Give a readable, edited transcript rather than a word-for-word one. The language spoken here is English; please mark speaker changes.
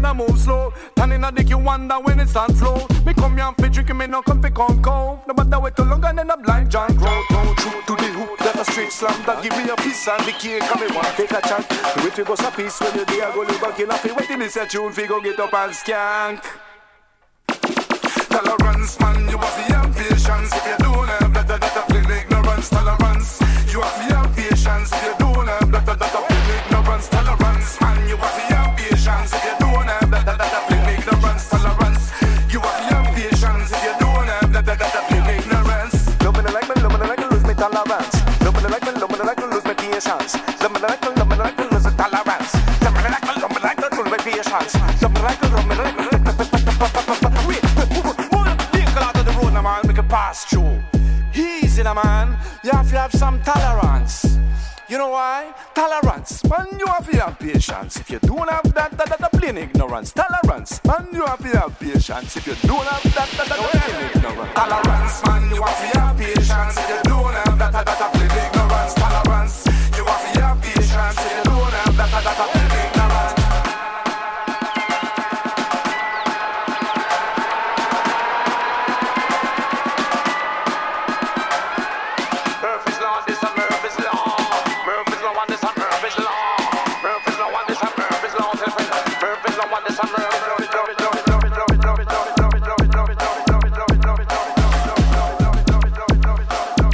Speaker 1: and I move slow. Turning a dick, you wonder when it stands slow. Me come here and fi drinking, me no come fi come cold. No matter wait too long and then a blind John grow. Don't shoot to the hoop, that a straight slam. That give me a piece and the cake, and me want take a chance. The way to go so peace when you there, go live back in a fi. Wait till this a tune, fi go get up and skank. Tolerance, man, you have the impatience. If you don't have that plain ignorance. Tolerance, you have the impatience. If you don't have that plain ignorance. Tolerance, man, you have the impatience. If you don't have that plain ignorance. Tolerance, you have the impatience. If you don't have that plain ignorance. Love me like me, lose me tolerance. Love me like me, lose me patience. Love me like me, lose me tolerance. Love me like me, lose me patience. Love me like me. Man, make a pass through. Easy, man. You have to have some tolerance. You know why? Tolerance. Man, you have to have patience. If you don't have that plain ignorance. Tolerance. Man, you have to have patience. If you don't have that plain ignorance. Tolerance, man, you have to have patience.